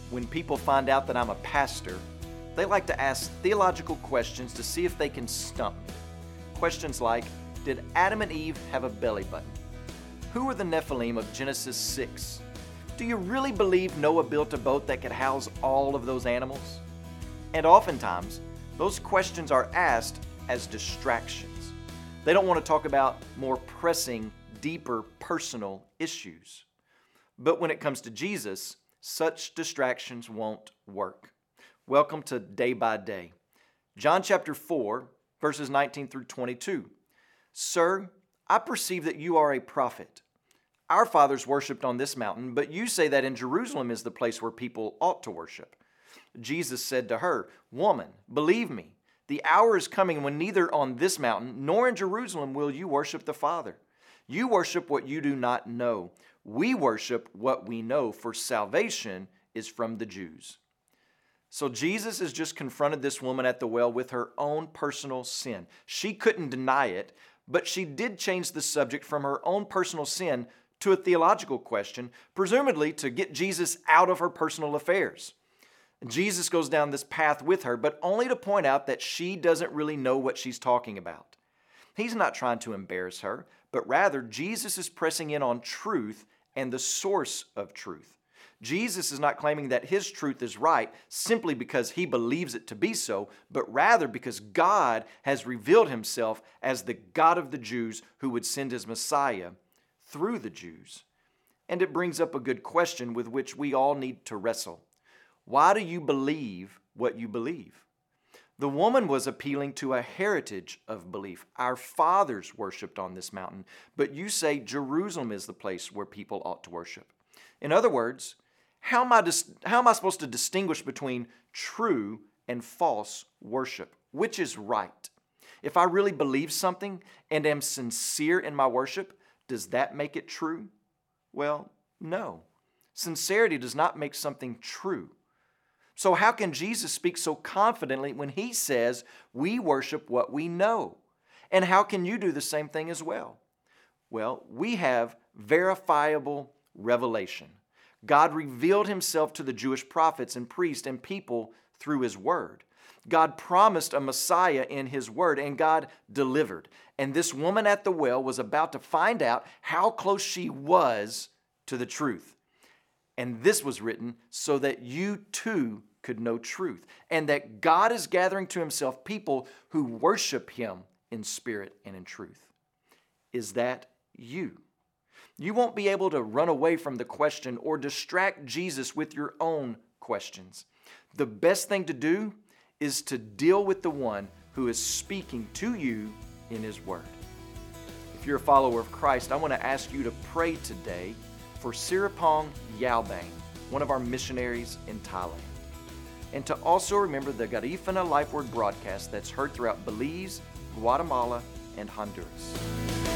When people find out that I'm a pastor, they like to ask theological questions to see if they can stump me. Questions like, did Adam and Eve have a belly button? Who are the Nephilim of Genesis 6? Do you really believe Noah built a boat that could house all of those animals? And oftentimes, those questions are asked as distractions. They don't want to talk about more pressing, deeper, personal issues. But when it comes to Jesus, such distractions won't work. Welcome to Day by Day. John chapter 4, verses 19 through 22. Sir, I perceive that you are a prophet. Our fathers worshipped on this mountain, but you say that in Jerusalem is the place where people ought to worship. Jesus said to her, Woman, believe me, the hour is coming when neither on this mountain nor in Jerusalem will you worship the Father. You worship what you do not know. We worship what we know, for salvation is from the Jews. So Jesus has just confronted this woman at the well with her own personal sin. She couldn't deny it, but she did change the subject from her own personal sin to a theological question, presumably to get Jesus out of her personal affairs. Jesus goes down this path with her, but only to point out that she doesn't really know what she's talking about. He's not trying to embarrass her, but rather Jesus is pressing in on truth and the source of truth. Jesus is not claiming that his truth is right simply because he believes it to be so, but rather because God has revealed himself as the God of the Jews who would send his Messiah through the Jews. And it brings up a good question with which we all need to wrestle. Why do you believe what you believe? The woman was appealing to a heritage of belief. Our fathers worshipped on this mountain, but you say Jerusalem is the place where people ought to worship. In other words, how am I supposed to distinguish between true and false worship? Which is right? If I really believe something and am sincere in my worship, does that make it true? Well, no. Sincerity does not make something true. So how can Jesus speak so confidently when he says we worship what we know? And how can you do the same thing as well? Well, we have verifiable revelation. God revealed himself to the Jewish prophets and priests and people through his word. God promised a Messiah in his word, and God delivered. And this woman at the well was about to find out how close she was to the truth. And this was written so that you too could know truth, and that God is gathering to himself people who worship him in spirit and in truth. Is that you? You won't be able to run away from the question or distract Jesus with your own questions. The best thing to do is to deal with the one who is speaking to you in his word. If you're a follower of Christ, I want to ask you to pray today for Sirapong Yaobang, one of our missionaries in Thailand. And to also remember the Garifuna Life Word broadcast that's heard throughout Belize, Guatemala, and Honduras.